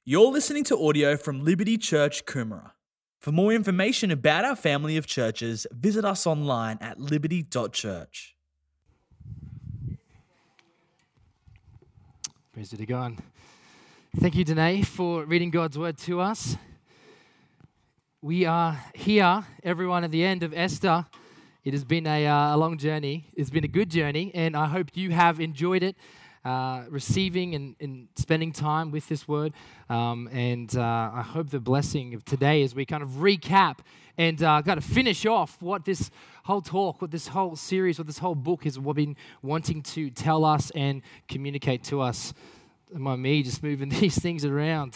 You're listening to audio from Liberty Church, Coomera. For more information about our family of churches, visit us online at liberty.church. Praise be to God. Thank you, Danae, for reading God's word to us. We are here, everyone, at the end of Esther. It has been a long journey. It's been a good journey, and I hope you have enjoyed it, receiving and spending time with this word. I hope the blessing of today as we kind of recap and kind of finish off what this whole talk, what this whole series, what this whole book has been wanting to tell us and communicate to us. Me just moving these things around.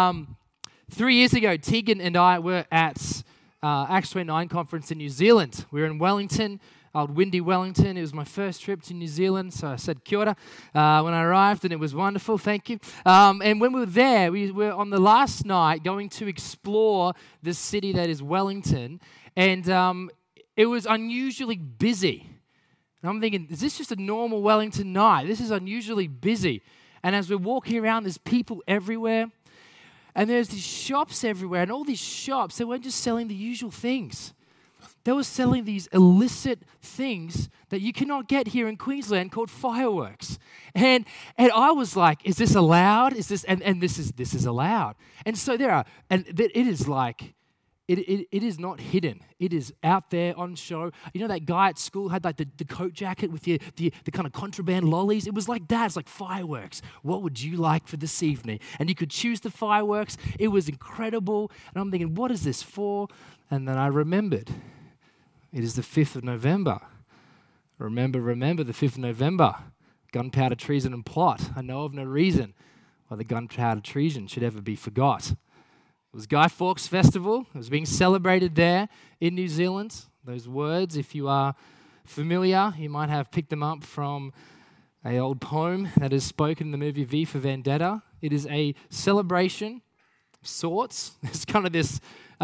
3 years ago, Tegan and I were at Acts 29 conference in New Zealand. We were in Wellington, old windy Wellington. It was my first trip to New Zealand, so I said kia ora when I arrived, and it was wonderful, thank you. And when we were there, we were on the last night going to explore the city that is Wellington, and it was unusually busy. And I'm thinking, is this just a normal Wellington night? This is unusually busy. And as we're walking around, there's people everywhere. And there's these shops everywhere, and all these shops, they weren't just selling the usual things. They were selling these illicit things that you cannot get here in Queensland called fireworks. And I was like, is this allowed? Is this and this is allowed. And so there are, and it is like, it is not hidden. It is out there on show. You know that guy at school had like the coat jacket with the kind of contraband lollies? It was like that. It's like fireworks. What would you like for this evening? And you could choose the fireworks. It was incredible. And I'm thinking, what is this for? And then I remembered. It is the 5th of November. Remember the 5th of November. Gunpowder treason and plot. I know of no reason why the gunpowder treason should ever be forgot. It was Guy Fawkes Festival. It was being celebrated there in New Zealand. Those words, if you are familiar, you might have picked them up from an old poem that is spoken in the movie V for Vendetta. It is a celebration of sorts. It's kind of this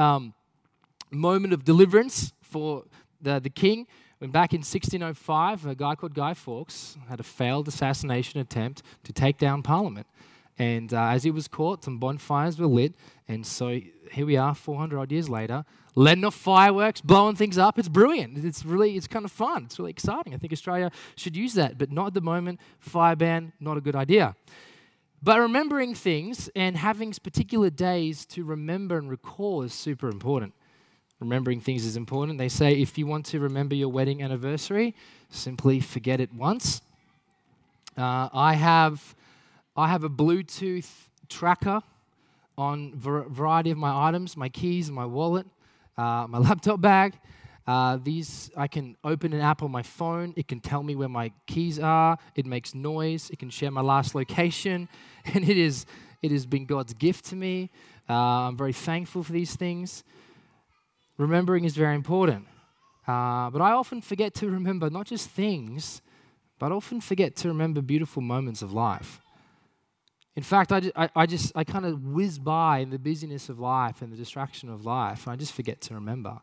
moment of deliverance for the king. When back in 1605, a guy called Guy Fawkes had a failed assassination attempt to take down Parliament. And as he was caught, some bonfires were lit. And so here we are, 400 odd years later, letting off fireworks, blowing things up. It's brilliant. It's kind of fun. It's really exciting. I think Australia should use that, but not at the moment. Fire ban, not a good idea. But remembering things and having particular days to remember and recall is super important. Remembering things is important. They say if you want to remember your wedding anniversary, simply forget it once. I have a Bluetooth tracker on a variety of my items, my keys, my wallet, my laptop bag. These I can open an app on my phone. It can tell me where my keys are. It makes noise. It can share my last location. And it has been God's gift to me. I'm very thankful for these things. Remembering is very important. But I often forget to remember not just things, but I often forget to remember beautiful moments of life. In fact, I kind of whiz by in the busyness of life and the distraction of life, and I just forget to remember.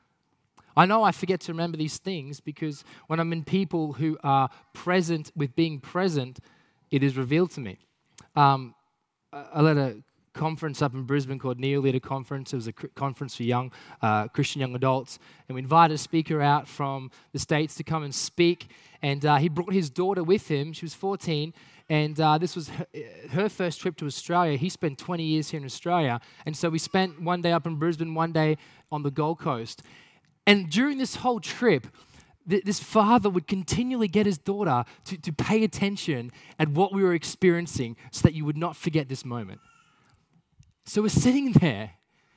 I know I forget to remember these things because when I'm in people who are present with being present, it is revealed to me. I led a conference up in Brisbane called Neolita Conference. It was a conference for young Christian young adults, and we invited a speaker out from the States to come and speak, and he brought his daughter with him. She was 14, and this was her first trip to Australia. He spent 20 years here in Australia, and so we spent one day up in Brisbane, one day on the Gold Coast. And during this whole trip, this father would continually get his daughter to pay attention at what we were experiencing so that you would not forget this moment. So we're sitting there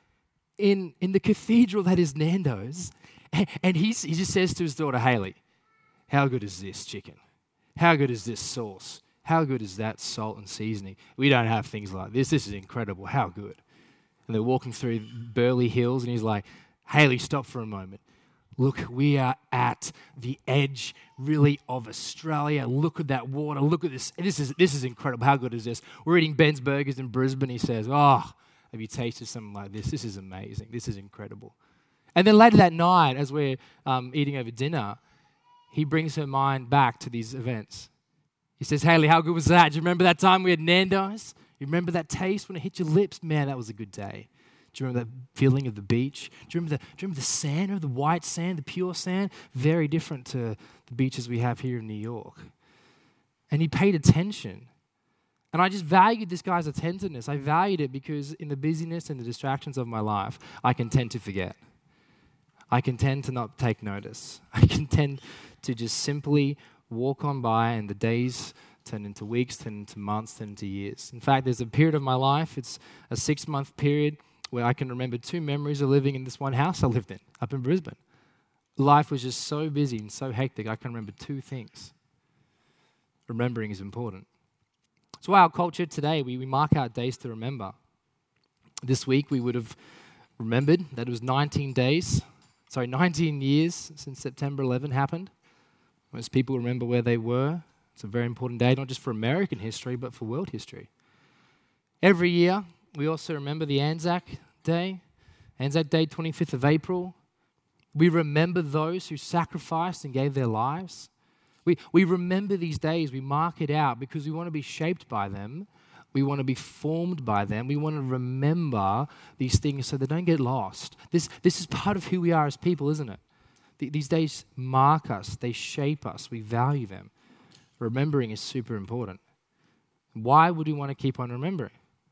in the cathedral that is Nando's, and he just says to his daughter, Haley, how good is this chicken? How good is this sauce? How good is that salt and seasoning? We don't have things like this. This is incredible. How good? And they're walking through Burleigh Hills, and he's like, Haley, stop for a moment. Look, we are at the edge, really, of Australia. Look at that water. Look at this. This is incredible. How good is this? We're eating Ben's Burgers in Brisbane. He says, oh, have you tasted something like this? This is amazing. This is incredible. And then later that night, as we're eating over dinner, he brings her mind back to these events. He says, Haley, how good was that? Do you remember that time we had Nando's? You remember that taste when it hit your lips? Man, that was a good day. Do you remember that feeling of the beach? Do you remember the sand, or the white sand, the pure sand? Very different to the beaches we have here in New York. And he paid attention. And I just valued this guy's attentiveness. I valued it because in the busyness and the distractions of my life, I can tend to forget. I can tend to not take notice. I can tend to just simply walk on by, and the days turn into weeks, turn into months, turn into years. In fact, there's a period of my life, it's a 6-month period, where I can remember 2 memories of living in this one house I lived in, up in Brisbane. Life was just so busy and so hectic, I can remember 2 things. Remembering is important. So our culture today, we mark out days to remember. This week we would have remembered that it was 19 years since September 11 happened. Most people remember where they were. It's a very important day, not just for American history, but for world history. Every year, we also remember the Anzac Day, 25th of April. We remember those who sacrificed and gave their lives. We remember these days, we mark it out because we want to be shaped by them. We want to be formed by them. We want to remember these things so they don't get lost. This is part of who we are as people, isn't it? These days mark us, they shape us, we value them. Remembering is super important. Why would we want to keep on remembering?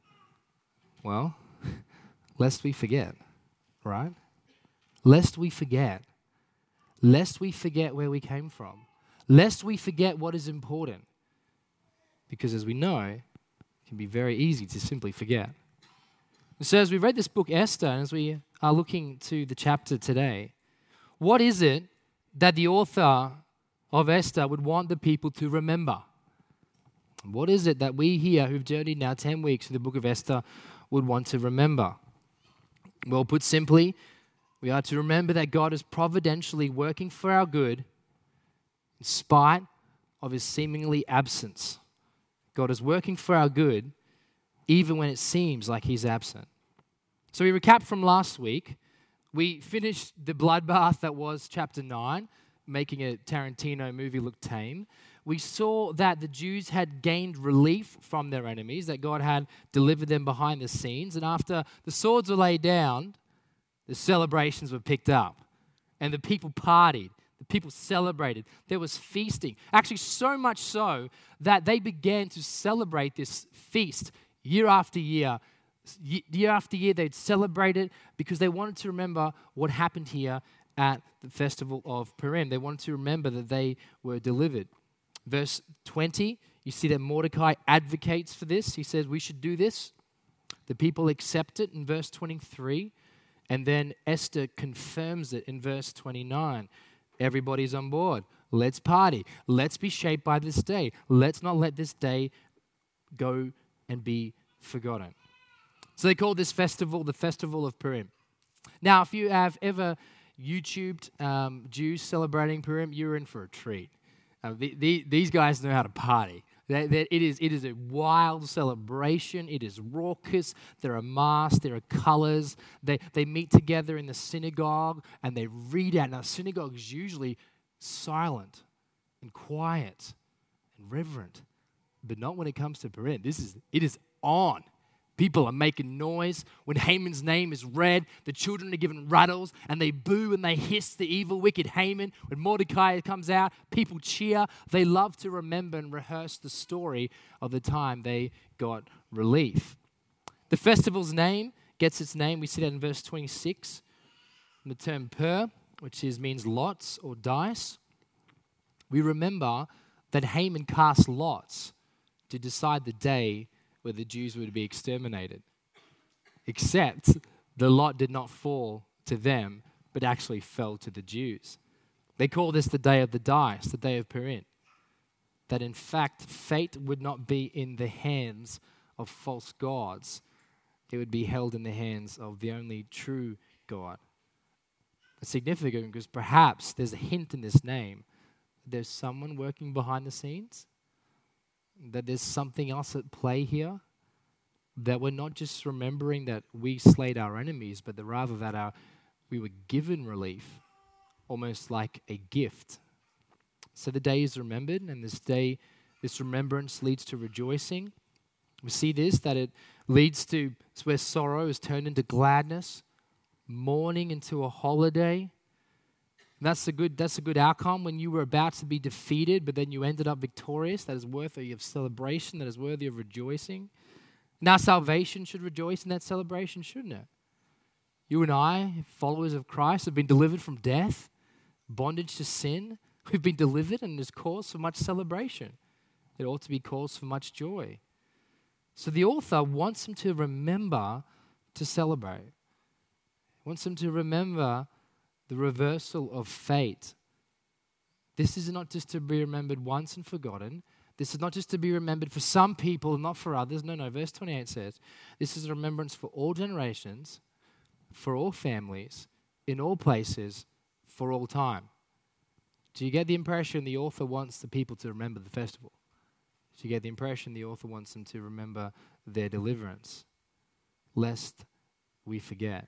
Well, lest we forget, right? Lest we forget. Lest we forget where we came from. Lest we forget what is important. Because as we know, it can be very easy to simply forget. And so as we read this book, Esther, and as we are looking to the chapter today, what is it that the author of Esther would want the people to remember? What is it that we here who've journeyed now 10 weeks through the book of Esther would want to remember? Well, put simply, we are to remember that God is providentially working for our good in spite of his seemingly absence. God is working for our good even when it seems like he's absent. So we recap from last week. We finished the bloodbath that was chapter 9, making a Tarantino movie look tame. We saw that the Jews had gained relief from their enemies, that God had delivered them behind the scenes. And after the swords were laid down, the celebrations were picked up. And the people partied. The people celebrated. There was feasting. Actually, so much so that they began to celebrate this feast year after year. Year after year, they'd celebrate it because they wanted to remember what happened here at the festival of Purim. They wanted to remember that they were delivered. Verse 20, you see that Mordecai advocates for this. He says, we should do this. The people accept it in verse 23. And then Esther confirms it in verse 29. Everybody's on board. Let's party. Let's be shaped by this day. Let's not let this day go and be forgotten. So they call this festival the Festival of Purim. Now, if you have ever YouTubed Jews celebrating Purim, you're in for a treat. These guys know how to party. It is a wild celebration. It is raucous. There are masks. There are colors. They meet together in the synagogue and they read out. Now, synagogue is usually silent and quiet and reverent, but not when it comes to Purim. It is on. People are making noise. When Haman's name is read, the children are given rattles and they boo and they hiss the evil, wicked Haman. When Mordecai comes out, people cheer. They love to remember and rehearse the story of the time they got relief. The festival's name gets its name, we see that in verse 26, from the term pur, which means lots or dice. We remember that Haman cast lots to decide the day where the Jews were to be exterminated. Except the lot did not fall to them, but actually fell to the Jews. They call this the day of the dice, the day of Purim. That in fact, fate would not be in the hands of false gods. It would be held in the hands of the only true God. It's significant because perhaps there's a hint in this name. There's someone working behind the scenes. That there's something else at play here, that we're not just remembering that we slayed our enemies, but that rather that we were given relief, almost like a gift. So the day is remembered, and this remembrance leads to rejoicing. We see this, that it leads to where sorrow is turned into gladness, mourning into a holiday. And that's a good outcome when you were about to be defeated, but then you ended up victorious. That is worthy of celebration. That is worthy of rejoicing. Now salvation should rejoice in that celebration, shouldn't it? You and I, followers of Christ, have been delivered from death, bondage to sin. We've been delivered, and there's cause for much celebration. It ought to be cause for much joy. So the author wants them to remember to celebrate. He wants them to remember the reversal of fate. This is not just to be remembered once and forgotten. This is not just to be remembered for some people and not for others. No. Verse 28 says, this is a remembrance for all generations, for all families, in all places, for all time. Do you get the impression the author wants the people to remember the festival? Do you get the impression the author wants them to remember their deliverance, lest we forget?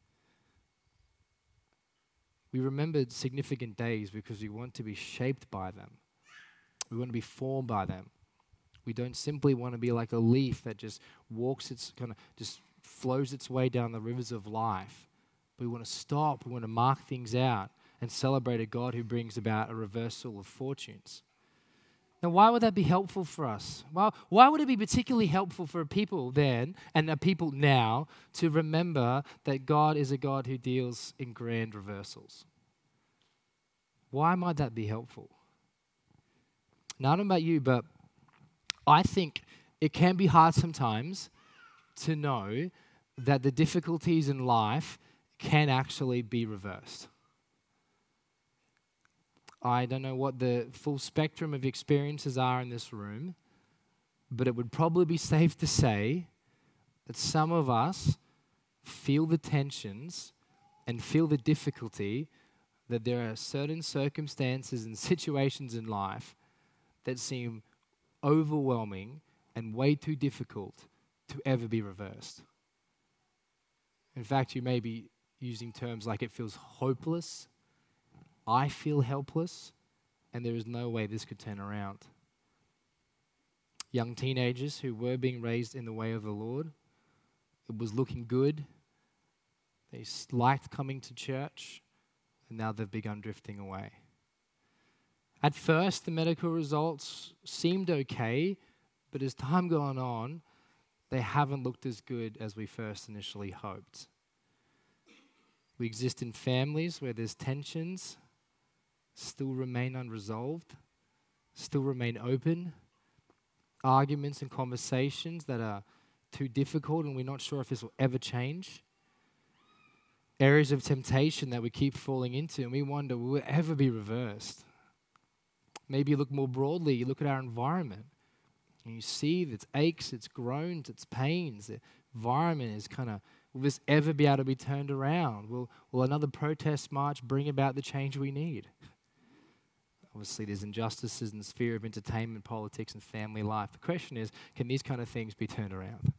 We remember significant days because we want to be shaped by them. We want to be formed by them. We don't simply want to be like a leaf that just just flows its way down the rivers of life. But we want to stop, we want to mark things out and celebrate a God who brings about a reversal of fortunes. Now, why would that be helpful for us? Why would it be particularly helpful for people then and a people now to remember that God is a God who deals in grand reversals? Why might that be helpful? Now, I don't know about you, but I think it can be hard sometimes to know that the difficulties in life can actually be reversed. I don't know what the full spectrum of experiences are in this room, but it would probably be safe to say that some of us feel the tensions and feel the difficulty that there are certain circumstances and situations in life that seem overwhelming and way too difficult to ever be reversed. In fact, you may be using terms like it feels hopeless, I feel helpless, and there is no way this could turn around. Young teenagers who were being raised in the way of the Lord, it was looking good. They liked coming to church, and now they've begun drifting away. At first, the medical results seemed okay, but as time gone on, they haven't looked as good as we first initially hoped. We exist in families where there's tensions, still remain unresolved, still remain open, arguments and conversations that are too difficult and we're not sure if this will ever change. Areas of temptation that we keep falling into and we wonder, will it ever be reversed? Maybe you look more broadly, you look at our environment and you see its aches, its groans, its pains. The environment is will this ever be able to be turned around? Will another protest march bring about the change we need? Obviously, there's injustices in the sphere of entertainment, politics, and family life. The question is, can these kind of things be turned around?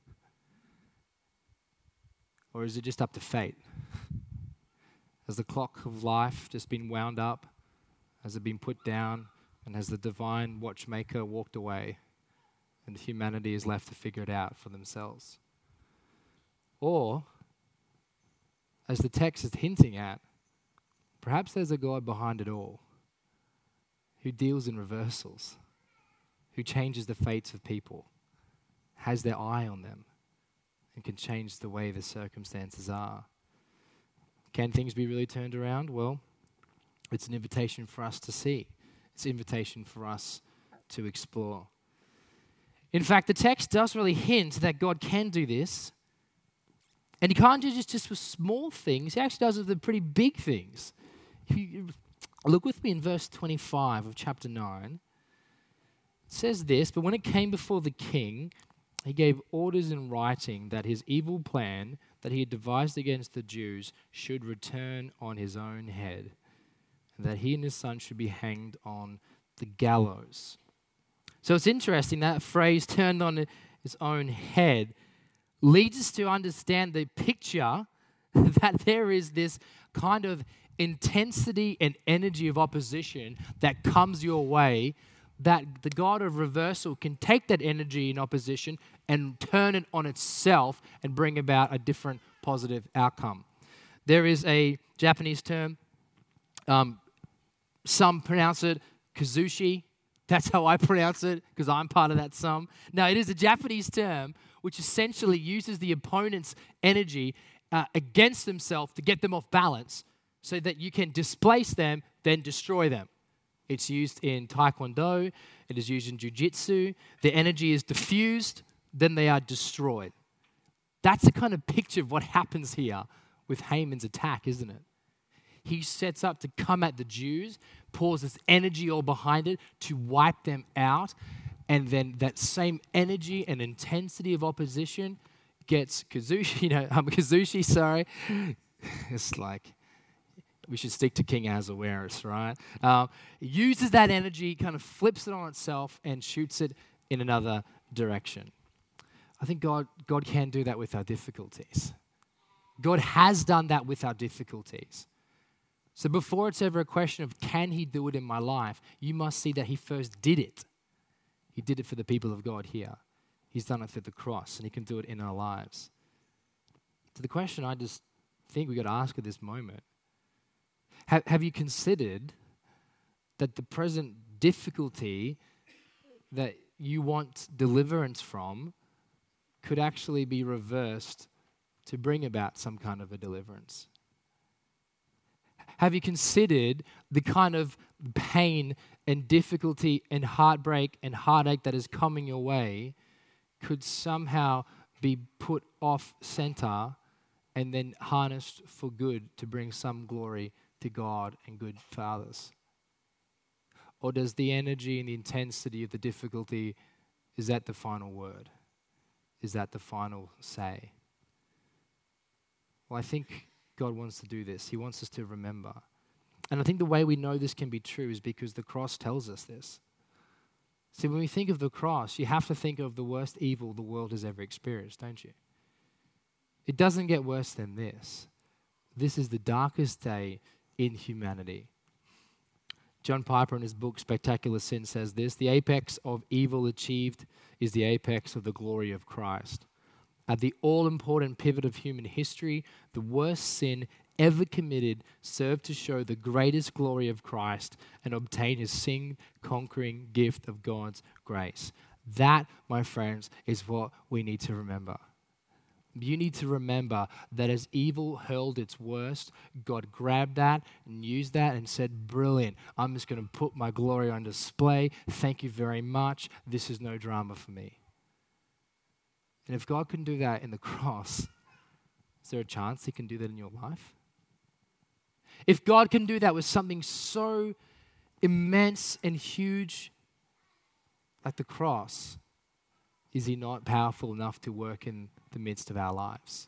Or is it just up to fate? Has the clock of life just been wound up? Has it been put down? And has the divine watchmaker walked away? And humanity is left to figure it out for themselves? Or, as the text is hinting at, perhaps there's a God behind it all, who deals in reversals, who changes the fates of people, has their eye on them, and can change the way the circumstances are. Can things be really turned around? Well, it's an invitation for us to see. It's an invitation for us to explore. In fact, the text does really hint that God can do this, and he can't do this just with small things. He actually does it with the pretty big things. If you look with me in verse 25 of chapter 9. It says this, but when it came before the king, he gave orders in writing that his evil plan that he had devised against the Jews should return on his own head, and that he and his son should be hanged on the gallows. So it's interesting that phrase, turned on his own head, leads us to understand the picture that there is this kind of intensity and energy of opposition that comes your way that the God of reversal can take that energy in opposition and turn it on itself and bring about a different positive outcome. There is a Japanese term, some pronounce it kazushi. That's how I pronounce it because I'm part of that some. Now, it is a Japanese term which essentially uses the opponent's energy against themselves to get them off balance so that you can displace them, then destroy them. It's used in Taekwondo. It is used in Jiu-Jitsu. The energy is diffused, then they are destroyed. That's the kind of picture of what happens here with Haman's attack, isn't it? He sets up to come at the Jews, pours this energy all behind it to wipe them out, and then that same energy and intensity of opposition gets Kazushi, sorry. It's like, we should stick to King Ahasuerus, right? Uses that energy, kind of flips it on itself and shoots it in another direction. I think God can do that with our difficulties. God has done that with our difficulties. So before it's ever a question of can he do it in my life, you must see that he first did it. He did it for the people of God here. He's done it through the cross, and he can do it in our lives. So the question I just think we got to ask at this moment, have you considered that the present difficulty that you want deliverance from could actually be reversed to bring about some kind of a deliverance? Have you considered the kind of pain and difficulty and heartbreak and heartache that is coming your way could somehow be put off center and then harnessed for good to bring some glory to God and good for others? Or does the energy and the intensity of the difficulty, is that the final word? Is that the final say? Well, I think God wants to do this. He wants us to remember. And I think the way we know this can be true is because the cross tells us this. See, when we think of the cross, you have to think of the worst evil the world has ever experienced, don't you? It doesn't get worse than this. This is the darkest day in humanity. John Piper in his book Spectacular Sin says this: the apex of evil achieved is the apex of the glory of Christ. At the all-important pivot of human history, the worst sin ever committed served to show the greatest glory of Christ and obtain his sin-conquering gift of God's grace. That, my friends, is what we need to remember. You need to remember that as evil hurled its worst, God grabbed that and used that and said, brilliant, I'm just going to put my glory on display. Thank you very much. This is no drama for me. And if God can do that in the cross, is there a chance he can do that in your life? If God can do that with something so immense and huge like the cross, is he not powerful enough to work in the midst of our lives?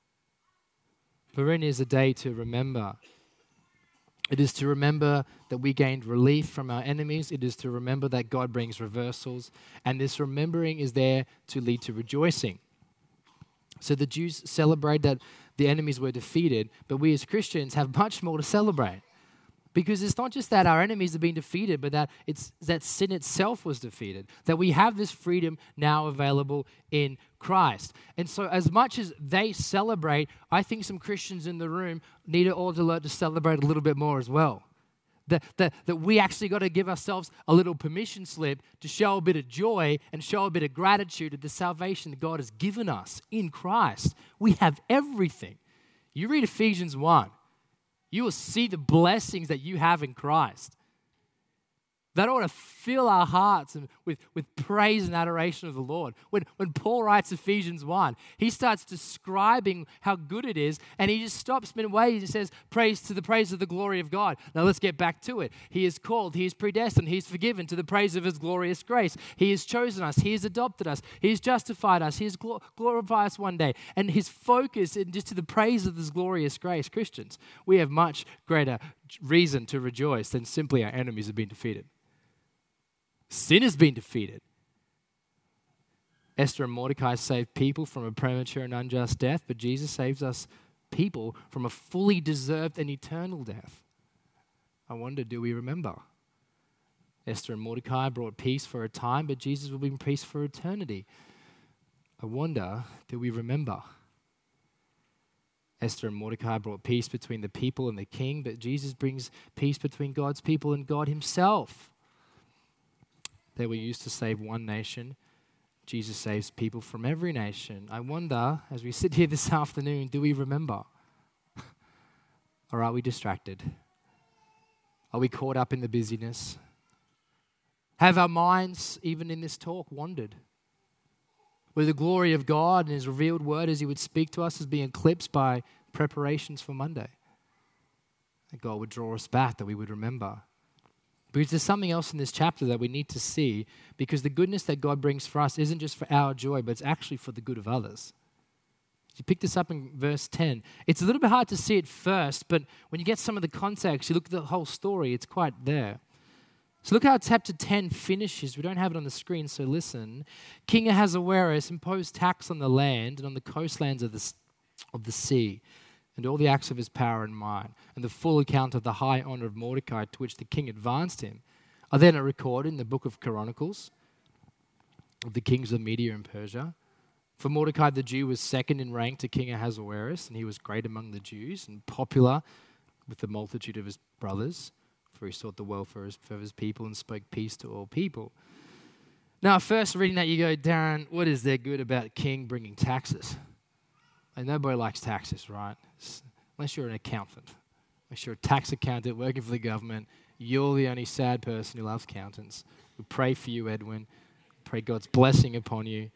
Purim is a day to remember. It is to remember that we gained relief from our enemies. It is to remember that God brings reversals. And this remembering is there to lead to rejoicing. So the Jews celebrate that the enemies were defeated, but we as Christians have much more to celebrate. Because it's not just that our enemies have been defeated, but that it's that sin itself was defeated. That we have this freedom now available in Christ. And so as much as they celebrate, I think some Christians in the room need to all learn to celebrate a little bit more as well. That we actually got to give ourselves a little permission slip to show a bit of joy and show a bit of gratitude at the salvation that God has given us in Christ. We have everything. You read Ephesians 1. You will see the blessings that you have in Christ. That ought to fill our hearts with praise and adoration of the Lord. When Paul writes Ephesians 1, he starts describing how good it is, and he just stops midway. He says, praise of the glory of God. Now let's get back to it. He is called, he is predestined, he is forgiven to the praise of his glorious grace. He has chosen us, he has adopted us, he has justified us, he has glorified us one day. And his focus is just to the praise of his glorious grace. Christians, we have much greater reason to rejoice than simply our enemies have been defeated. Sin has been defeated. Esther and Mordecai saved people from a premature and unjust death, but Jesus saves us people from a fully deserved and eternal death. I wonder, do we remember? Esther and Mordecai brought peace for a time, but Jesus will bring peace for eternity. I wonder, do we remember? Esther and Mordecai brought peace between the people and the king, but Jesus brings peace between God's people and God himself. They were used to save one nation. Jesus saves people from every nation. I wonder, as we sit here this afternoon, do we remember? Or are we distracted? Are we caught up in the busyness? Have our minds, even in this talk, wandered? Where the glory of God and his revealed word as he would speak to us is being eclipsed by preparations for Monday? That God would draw us back, that we would remember. Because there's something else in this chapter that we need to see, because the goodness that God brings for us isn't just for our joy, but it's actually for the good of others. You pick this up in verse 10. It's a little bit hard to see it first, but when you get some of the context, you look at the whole story, it's quite there. So look how chapter 10 finishes. We don't have it on the screen, so listen. King Ahasuerus imposed tax on the land and on the coastlands of the sea, and all the acts of his power and might, and the full account of the high honor of Mordecai to which the king advanced him, are then recorded in the book of Chronicles of the kings of Media and Persia. For Mordecai the Jew was second in rank to King Ahasuerus, and he was great among the Jews and popular with the multitude of his brothers, for he sought the welfare of his people and spoke peace to all people. Now, first reading that, you go, Darren, what is there good about a king bringing taxes? And nobody likes taxes, right? Unless you're an accountant. Unless you're a tax accountant working for the government, you're the only sad person who loves accountants. We pray for you, Edwin. Pray God's blessing upon you.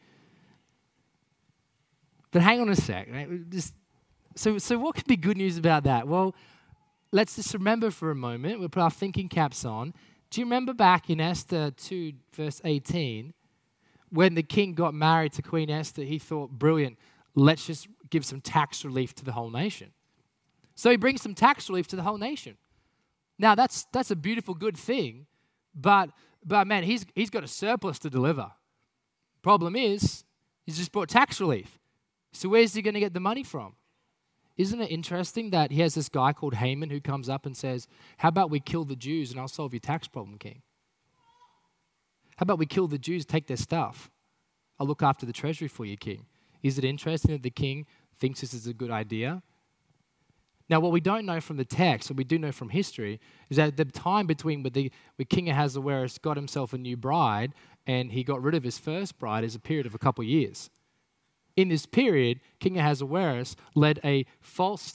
But hang on a sec. Right? So what could be good news about that? Well, let's just remember for a moment. We'll put our thinking caps on. Do you remember back in Esther 2, verse 18, when the king got married to Queen Esther, he thought, brilliant, let's just give some tax relief to the whole nation. So he brings some tax relief to the whole nation. Now, that's a beautiful, good thing, but man, he's got a surplus to deliver. Problem is, he's just brought tax relief. So where's he going to get the money from? Isn't it interesting that he has this guy called Haman who comes up and says, how about we kill the Jews and I'll solve your tax problem, king? How about we kill the Jews, take their stuff? I'll look after the treasury for you, king. Is it interesting that the king thinks this is a good idea? Now, what we don't know from the text, what we do know from history, is that the time between when King Ahasuerus got himself a new bride and he got rid of his first bride is a period of a couple of years. In this period, King Ahasuerus led a false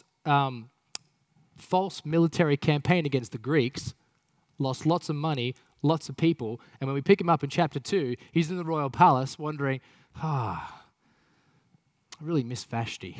military campaign against the Greeks, lost lots of money, lots of people, and when we pick him up in chapter 2, he's in the royal palace wondering, I really miss Vashti.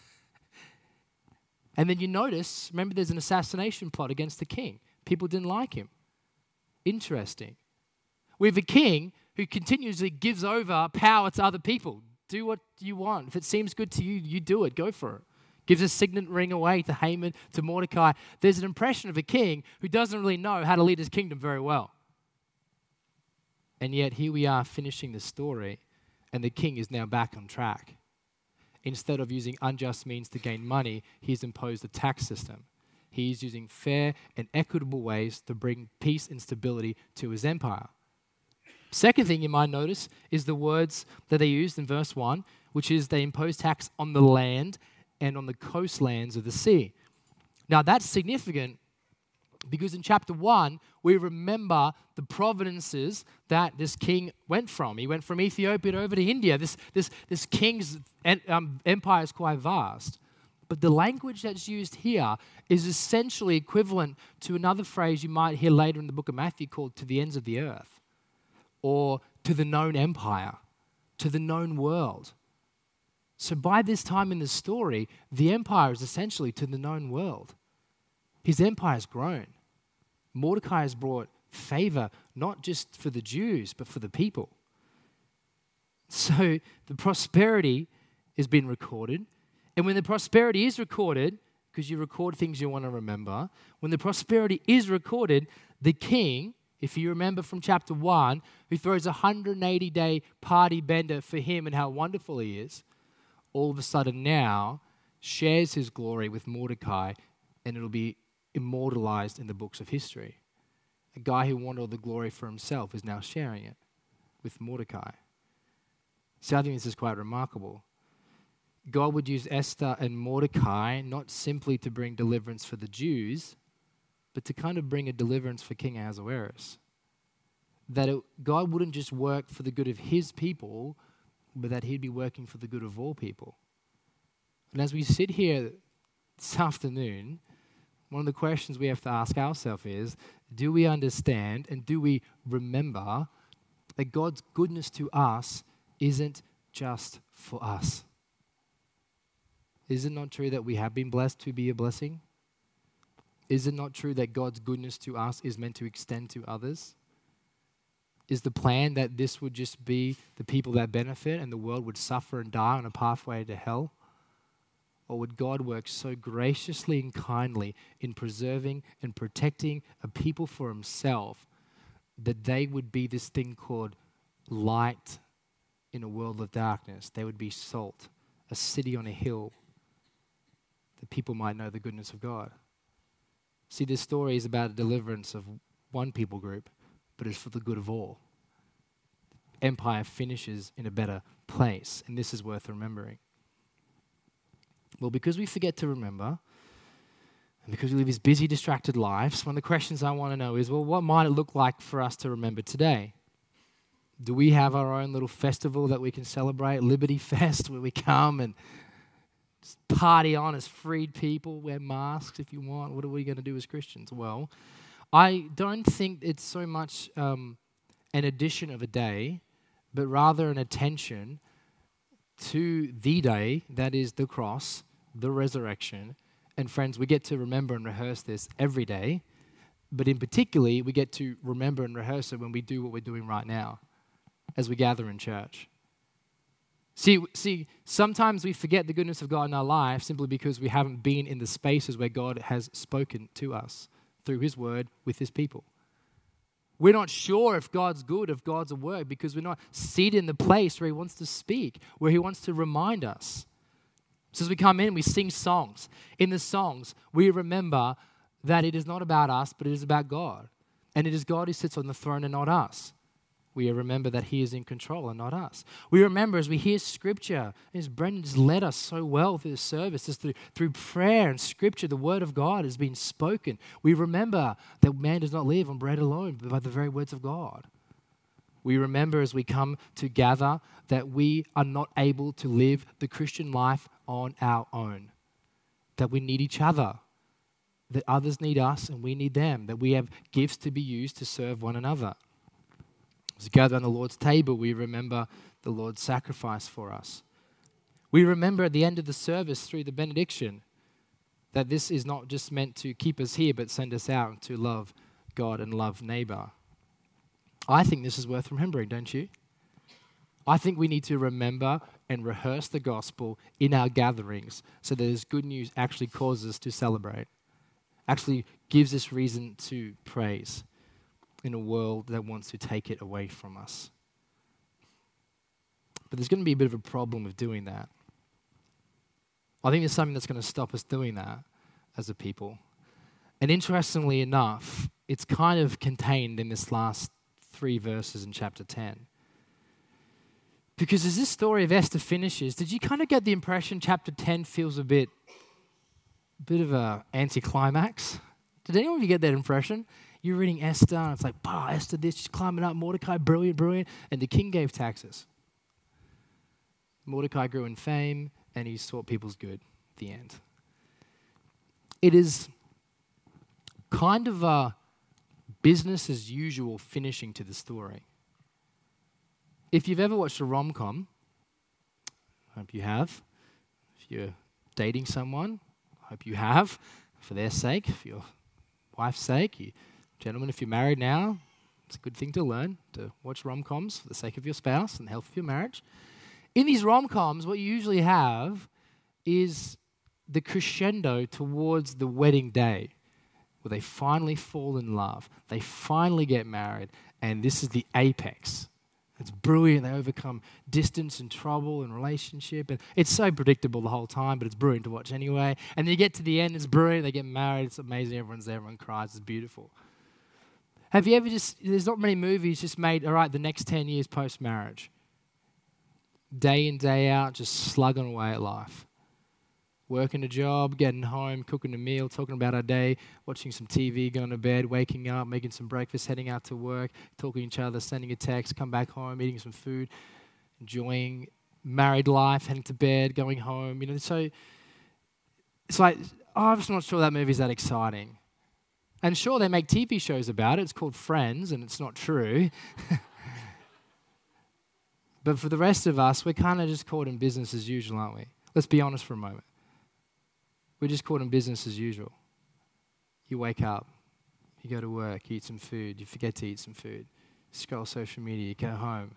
And then you notice, remember there's an assassination plot against the king. People didn't like him. Interesting. We have a king who continuously gives over power to other people. Do what you want. If it seems good to you, you do it. Go for it. Gives a signet ring away to Haman, to Mordecai. There's an impression of a king who doesn't really know how to lead his kingdom very well. And yet here we are finishing the story, and the king is now back on track. Instead of using unjust means to gain money, he's imposed a tax system. He's using fair and equitable ways to bring peace and stability to his empire. Second thing you might notice is the words that they used in verse 1, which is they imposed tax on the land and on the coastlands of the sea. Now that's significant because in chapter 1, we remember the provinces that this king went from. He went from Ethiopia over to India. This king's empire is quite vast. But the language that's used here is essentially equivalent to another phrase you might hear later in the book of Matthew called to the ends of the earth, or to the known empire, to the known world. So by this time in the story, the empire is essentially to the known world. His empire has grown. Mordecai has brought favor, not just for the Jews, but for the people. So the prosperity has been recorded. And when the prosperity is recorded, because you record things you want to remember, when the prosperity is recorded, the king, if you remember from chapter 1, who throws a 180-day party bender for him and how wonderful he is, all of a sudden now shares his glory with Mordecai, and it'll be immortalized in the books of history. A guy who wanted all the glory for himself is now sharing it with Mordecai. So I think this is quite remarkable. God would use Esther and Mordecai not simply to bring deliverance for the Jews, but to kind of bring a deliverance for King Ahasuerus. That God wouldn't just work for the good of his people, but that he'd be working for the good of all people. And as we sit here this afternoon, one of the questions we have to ask ourselves is, do we understand and do we remember that God's goodness to us isn't just for us? Is it not true that we have been blessed to be a blessing? Is it not true that God's goodness to us is meant to extend to others? Is the plan that this would just be the people that benefit and the world would suffer and die on a pathway to hell? Or would God work so graciously and kindly in preserving and protecting a people for himself that they would be this thing called light in a world of darkness? They would be salt, a city on a hill, that people might know the goodness of God. See, this story is about a deliverance of one people group, but it's for the good of all. Empire finishes in a better place, and this is worth remembering. Well, because we forget to remember, and because we live these busy, distracted lives, one of the questions I want to know is, well, what might it look like for us to remember today? Do we have our own little festival that we can celebrate, Liberty Fest, where we come and just party on as freed people, wear masks if you want? What are we going to do as Christians? Well, I don't think it's so much an addition of a day, but rather an attention to the day that is the cross, the resurrection. And friends, we get to remember and rehearse this every day, but in particularly, we get to remember and rehearse it when we do what we're doing right now, as we gather in church. See, sometimes we forget the goodness of God in our life simply because we haven't been in the spaces where God has spoken to us through his word with his people. We're not sure if God's good, if God's at work, because we're not seated in the place where he wants to speak, where he wants to remind us. So as we come in, we sing songs. In the songs, we remember that it is not about us, but it is about God. And it is God who sits on the throne and not us. We remember that he is in control and not us. We remember as we hear scripture, as Brendan just led us so well through the service, just through prayer and scripture, the word of God has been spoken. We remember that man does not live on bread alone, but by the very words of God. We remember as we come to gather that we are not able to live the Christian life on our own, that we need each other, that others need us and we need them, that we have gifts to be used to serve one another. As we gather on the Lord's table, we remember the Lord's sacrifice for us. We remember at the end of the service through the benediction that this is not just meant to keep us here, but send us out to love God and love neighbor. I think this is worth remembering, don't you? I think we need to remember and rehearse the gospel in our gatherings so that this good news actually causes us to celebrate, actually gives us reason to praise in a world that wants to take it away from us. But there's going to be a bit of a problem with doing that. I think there's something that's going to stop us doing that as a people. And interestingly enough, it's kind of contained in this last 3 verses in chapter 10. Because as this story of Esther finishes, did you kind of get the impression chapter 10 feels a bit of a anticlimax? Did anyone of you get that impression? You're reading Esther, and it's like, Esther this, she's climbing up, Mordecai, brilliant, and the king gave taxes. Mordecai grew in fame, and he sought people's good at the end. It is kind of a business as usual finishing to the story. If you've ever watched a rom-com, I hope you have. If you're dating someone, I hope you have, for their sake, for your wife's sake. Gentlemen, if you're married now, it's a good thing to learn to watch rom-coms for the sake of your spouse and the health of your marriage. In these rom-coms, what you usually have is the crescendo towards the wedding day, where they finally fall in love, they finally get married, and this is the apex. It's brilliant. They overcome distance and trouble and relationship, and it's so predictable the whole time, but it's brilliant to watch anyway. And then you get to the end, it's brilliant. They get married, it's amazing. Everyone's there, everyone cries, it's beautiful. Have you ever there's not many movies just made, all right, the next 10 years post-marriage. Day in, day out, just slugging away at life. Working a job, getting home, cooking a meal, talking about our day, watching some TV, going to bed, waking up, making some breakfast, heading out to work, talking to each other, sending a text, come back home, eating some food, enjoying married life, heading to bed, going home. So it's like, I'm just not sure that movie's that exciting. And sure, they make TV shows about it. It's called Friends, and it's not true. But for the rest of us, we're kind of just caught in business as usual, aren't we? Let's be honest for a moment. We're just caught in business as usual. You wake up, you go to work, you eat some food, you forget to eat some food, you scroll social media, you go home,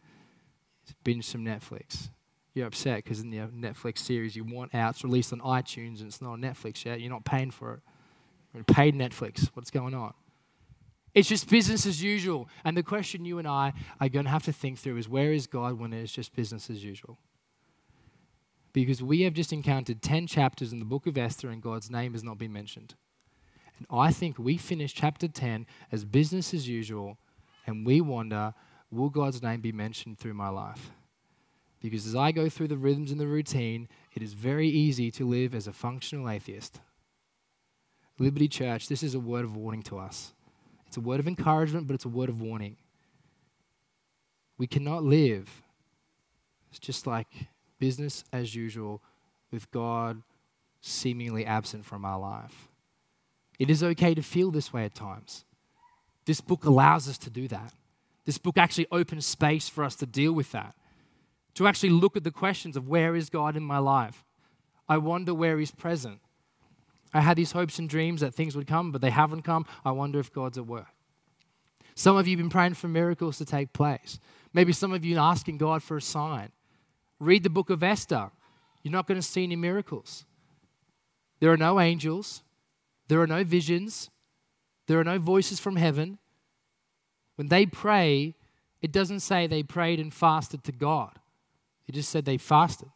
binge some Netflix. You're upset because in the Netflix series you want out, it's released on iTunes and it's not on Netflix yet. You're not paying for it. You're paid Netflix. What's going on? It's just business as usual. And the question you and I are going to have to think through is, where is God when it's just business as usual? Because we have just encountered 10 chapters in the book of Esther and God's name has not been mentioned. And I think we finish chapter 10 as business as usual and we wonder, will God's name be mentioned through my life? Because as I go through the rhythms and the routine, it is very easy to live as a functional atheist. Liberty Church, this is a word of warning to us. It's a word of encouragement, but it's a word of warning. We cannot live. It's just like business as usual with God seemingly absent from our life. It is okay to feel this way at times. This book allows us to do that. This book actually opens space for us to deal with that. To actually look at the questions of, where is God in my life? I wonder where He's present. I had these hopes and dreams that things would come, but they haven't come. I wonder if God's at work. Some of you have been praying for miracles to take place. Maybe some of you are asking God for a sign. Read the book of Esther. You're not going to see any miracles. There are no angels. There are no visions. There are no voices from heaven. When they pray, it doesn't say they prayed and fasted to God. It just said they fasted.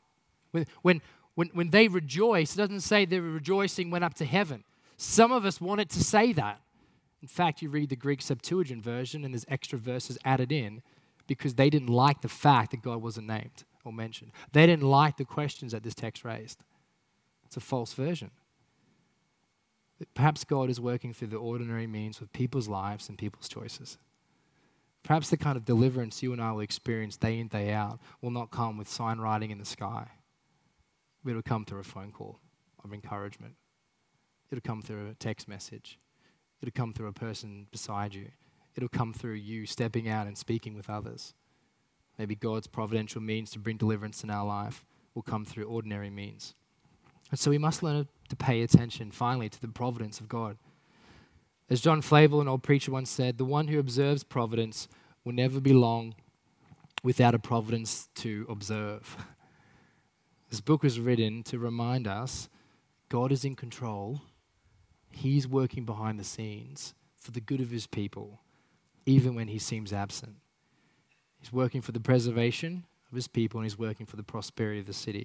When they rejoice, it doesn't say their rejoicing went up to heaven. Some of us want it to say that. In fact, you read the Greek Septuagint version and there's extra verses added in because they didn't like the fact that God wasn't named or mentioned. They didn't like the questions that this text raised. It's a false version. Perhaps God is working through the ordinary means with people's lives and people's choices. Perhaps the kind of deliverance you and I will experience day in, day out will not come with sign writing in the sky. It'll come through a phone call of encouragement. It'll come through a text message. It'll come through a person beside you. It'll come through you stepping out and speaking with others. Maybe God's providential means to bring deliverance in our life will come through ordinary means. And so we must learn to pay attention, finally, to the providence of God. As John Flavel, an old preacher, once said, the one who observes providence will never be long without a providence to observe. This book was written to remind us God is in control. He's working behind the scenes for the good of His people, even when He seems absent. He's working for the preservation of His people and He's working for the prosperity of the city.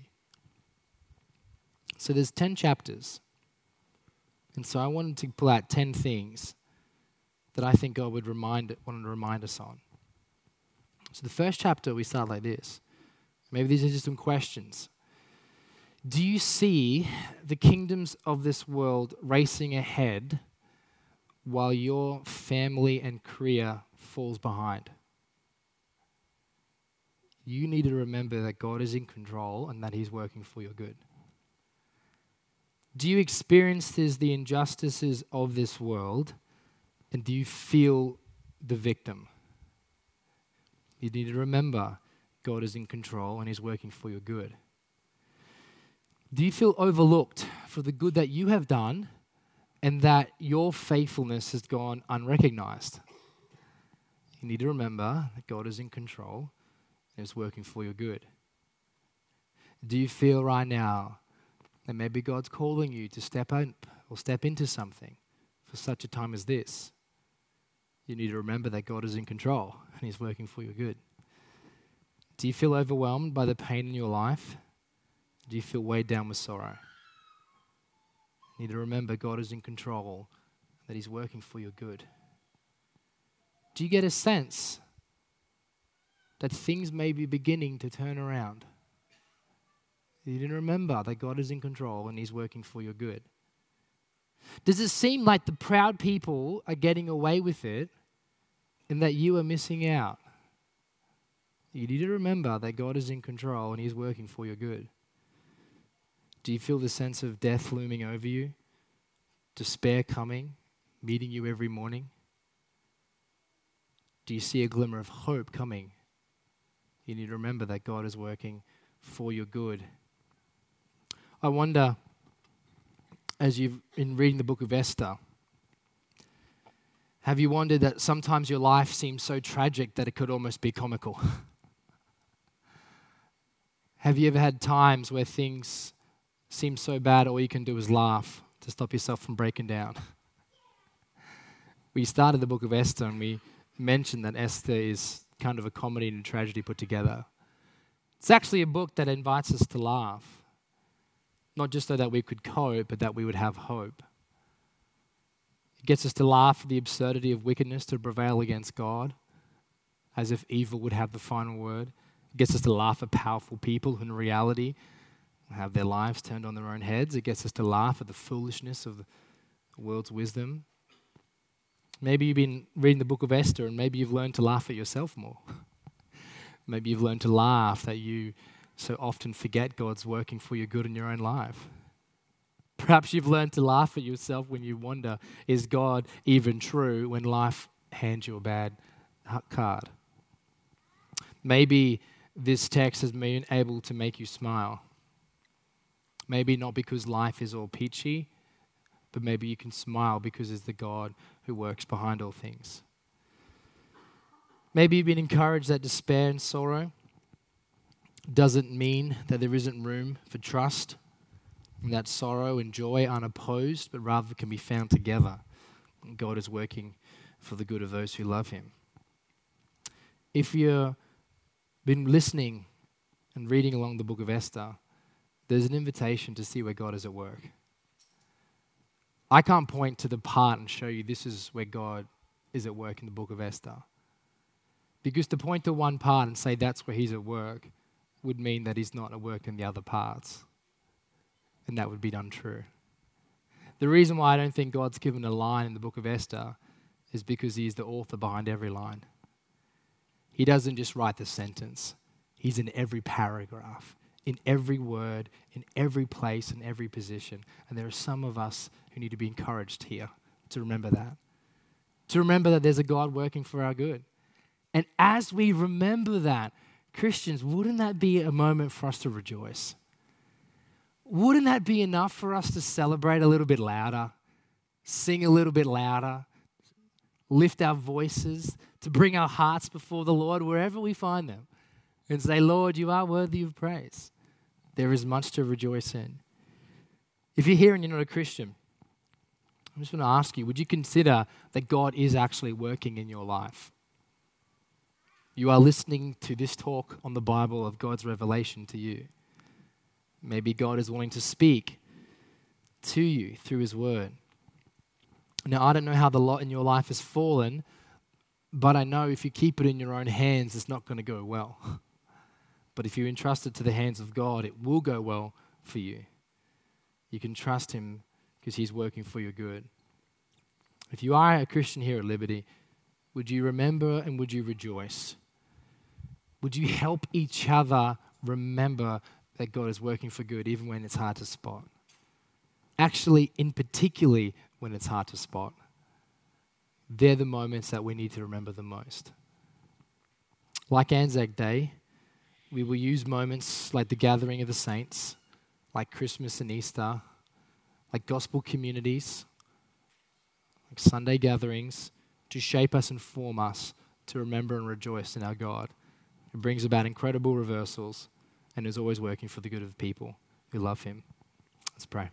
So there's 10 chapters. And so I wanted to pull out 10 things that I think God would wanted to remind us on. So the first chapter, we start like this. Maybe these are just some questions. Do you see the kingdoms of this world racing ahead while your family and career falls behind? You need to remember that God is in control and that He's working for your good. Do you experience the injustices of this world, and do you feel the victim? You need to remember God is in control and He's working for your good. Do you feel overlooked for the good that you have done and that your faithfulness has gone unrecognized? You need to remember that God is in control and is working for your good. Do you feel right now that maybe God's calling you to step out or step into something for such a time as this? You need to remember that God is in control and He's working for your good. Do you feel overwhelmed by the pain in your life? Do you feel weighed down with sorrow? You need to remember God is in control, that He's working for your good. Do you get a sense that things may be beginning to turn around? You didn't remember that God is in control and He's working for your good. Does it seem like the proud people are getting away with it and that you are missing out? You need to remember that God is in control and He's working for your good. Do you feel the sense of death looming over you? Despair coming, meeting you every morning? Do you see a glimmer of hope coming? You need to remember that God is working for your good. I wonder, as you've been reading the book of Esther, have you wondered that sometimes your life seems so tragic that it could almost be comical? Have you ever had times where things seem so bad all you can do is laugh to stop yourself from breaking down? We started the book of Esther and we mentioned that Esther is kind of a comedy and a tragedy put together. It's actually a book that invites us to laugh. Not just so that we could cope, but that we would have hope. It gets us to laugh at the absurdity of wickedness to prevail against God, as if evil would have the final word. It gets us to laugh at powerful people who in reality have their lives turned on their own heads. It gets us to laugh at the foolishness of the world's wisdom. Maybe you've been reading the book of Esther and maybe you've learned to laugh at yourself more. Maybe you've learned to laugh that you so often forget God's working for your good in your own life. Perhaps you've learned to laugh at yourself when you wonder, is God even true when life hands you a bad card? Maybe this text has been able to make you smile. Maybe not because life is all peachy, but maybe you can smile because it's the God who works behind all things. Maybe you've been encouraged that despair and sorrow doesn't mean that there isn't room for trust, and that sorrow and joy aren't opposed, but rather can be found together. And God is working for the good of those who love Him. If you've been listening and reading along the book of Esther, there's an invitation to see where God is at work. I can't point to the part and show you this is where God is at work in the book of Esther. Because to point to one part and say that's where He's at work would mean that He's not at work in the other parts. And that would be untrue. The reason why I don't think God's given a line in the book of Esther is because He is the author behind every line. He doesn't just write the sentence. He's in every paragraph, in every word, in every place, in every position. And there are some of us who need to be encouraged here to remember that. To remember that there's a God working for our good. And as we remember that, Christians, wouldn't that be a moment for us to rejoice? Wouldn't that be enough for us to celebrate a little bit louder, sing a little bit louder, lift our voices, to bring our hearts before the Lord wherever we find them and say, Lord, you are worthy of praise. There is much to rejoice in. If you're here and you're not a Christian, I just want to ask you, would you consider that God is actually working in your life? You are listening to this talk on the Bible of God's revelation to you. Maybe God is wanting to speak to you through His word. Now, I don't know how the lot in your life has fallen, but I know if you keep it in your own hands, it's not going to go well. But if you entrust it to the hands of God, it will go well for you. You can trust Him because He's working for your good. If you are a Christian here at Liberty, would you remember and would you rejoice? Would you help each other remember that God is working for good even when it's hard to spot? Actually, in particularly when it's hard to spot. They're the moments that we need to remember the most. Like Anzac Day, we will use moments like the gathering of the saints, like Christmas and Easter, like gospel communities, like Sunday gatherings, to shape us and form us to remember and rejoice in our God. It brings about incredible reversals and is always working for the good of the people who love Him. Let's pray.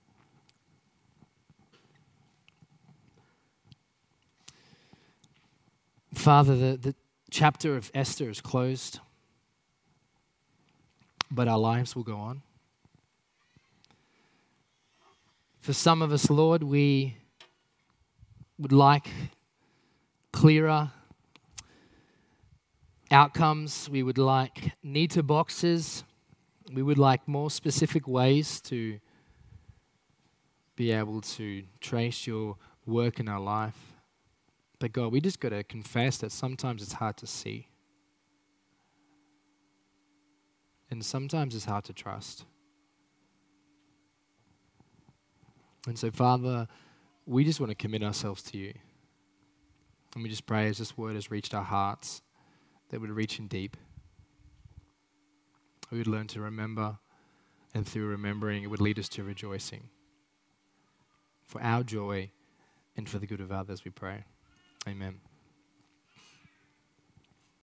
Father, the chapter of Esther is closed, but our lives will go on. For some of us, Lord, we would like clearer outcomes. We would like neater boxes. We would like more specific ways to be able to trace your work in our life. But God, we just got to confess that sometimes it's hard to see. And sometimes it's hard to trust. And so, Father, we just want to commit ourselves to you. And we just pray as this word has reached our hearts, that it would reach in deep. We would learn to remember, and through remembering, it would lead us to rejoicing. For our joy and for the good of others, we pray. Amen.